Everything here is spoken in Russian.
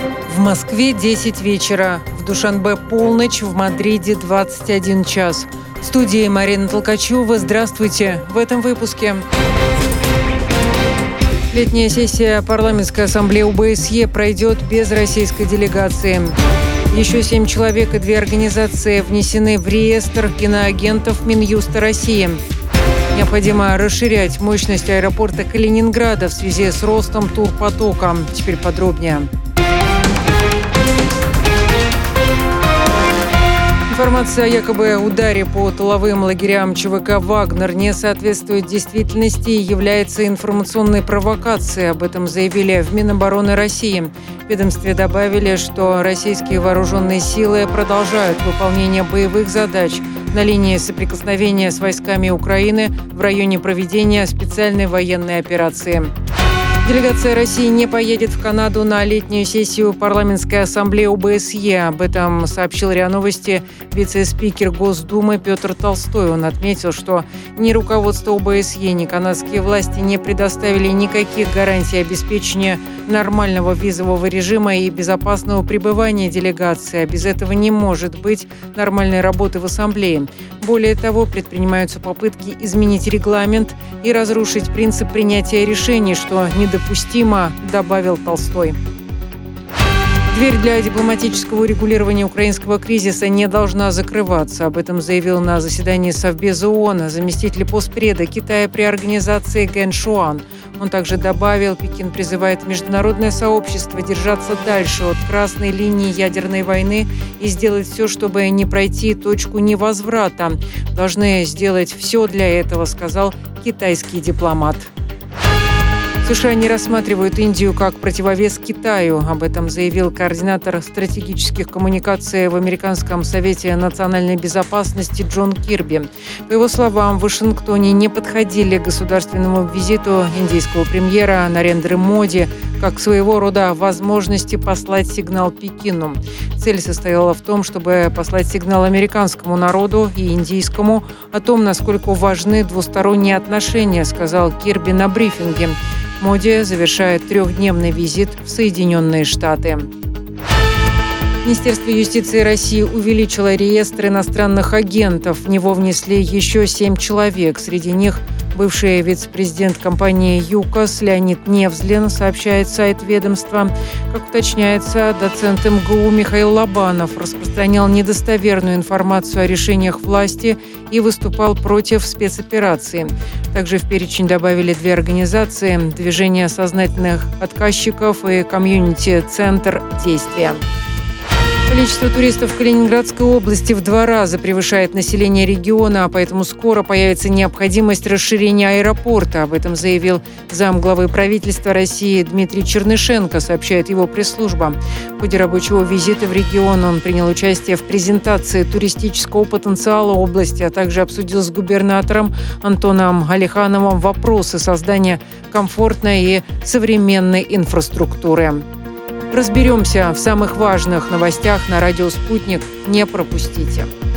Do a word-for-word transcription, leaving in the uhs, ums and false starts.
В Москве десять вечера, в Душанбе полночь, в Мадриде двадцать один час. В студии Марина Толкачева. Здравствуйте. В этом выпуске. Летняя сессия парламентской ассамблеи ОБСЕ пройдет без российской делегации. Еще семь человек и две организации внесены в реестр иноагентов Минюста России. Необходимо расширять мощность аэропорта Калининграда в связи с ростом турпотока. Теперь подробнее. Информация о якобы ударе по тыловым лагерям ЧВК «Вагнер» не соответствует действительности и является информационной провокацией. Об этом заявили в Минобороны России. В ведомстве добавили, что российские вооруженные силы продолжают выполнение боевых задач на линии соприкосновения с войсками Украины в районе проведения специальной военной операции. Делегация России не поедет в Канаду на летнюю сессию парламентской ассамблеи ОБСЕ. Об этом сообщил РИА Новости вице-спикер Госдумы Петр Толстой. Он отметил, что ни руководство ОБСЕ, ни канадские власти не предоставили никаких гарантий обеспечения нормального визового режима и безопасного пребывания делегации. А без этого не может быть нормальной работы в ассамблее. Более того, предпринимаются попытки изменить регламент и разрушить принцип принятия решений, что недопустимо, добавил Толстой. Дверь для дипломатического урегулирования украинского кризиса не должна закрываться. Об этом заявил на заседании Совбеза ООН заместитель постпреда Китая при организации Ген Шуан. Он также добавил, Пекин призывает международное сообщество держаться дальше от красной линии ядерной войны и сделать все, чтобы не пройти точку невозврата. Должны сделать все для этого, сказал китайский дипломат. США не рассматривают Индию как противовес Китаю. Об этом заявил координатор стратегических коммуникаций в Американском совете национальной безопасности Джон Кирби. По его словам, в Вашингтоне не подходили к государственному визиту индийского премьера Нарендры Моди как своего рода возможности послать сигнал Пекину. Цель состояла в том, чтобы послать сигнал американскому народу и индийскому о том, насколько важны двусторонние отношения, сказал Кирби на брифинге. Моди завершает трехдневный визит в Соединенные Штаты. Министерство юстиции России увеличило реестр иностранных агентов. В него внесли еще семь человек. Среди них бывший вице-президент компании «ЮКОС» Леонид Невзлин, сообщает сайт ведомства. Как уточняется, доцент эм гэ у Михаил Лобанов распространял недостоверную информацию о решениях власти и выступал против спецоперации. Также в перечень добавили две организации – «Движение сознательных отказчиков» и «Комьюнити-центр действия». Количество туристов в Калининградской области в два раза превышает население региона, поэтому скоро появится необходимость расширения аэропорта. Об этом заявил замглавы правительства России Дмитрий Чернышенко, сообщает его пресс-служба. В ходе рабочего визита в регион он принял участие в презентации туристического потенциала области, а также обсудил с губернатором Антоном Алихановым вопросы создания комфортной и современной инфраструктуры. Разберемся в самых важных новостях на радио «Спутник». Не пропустите.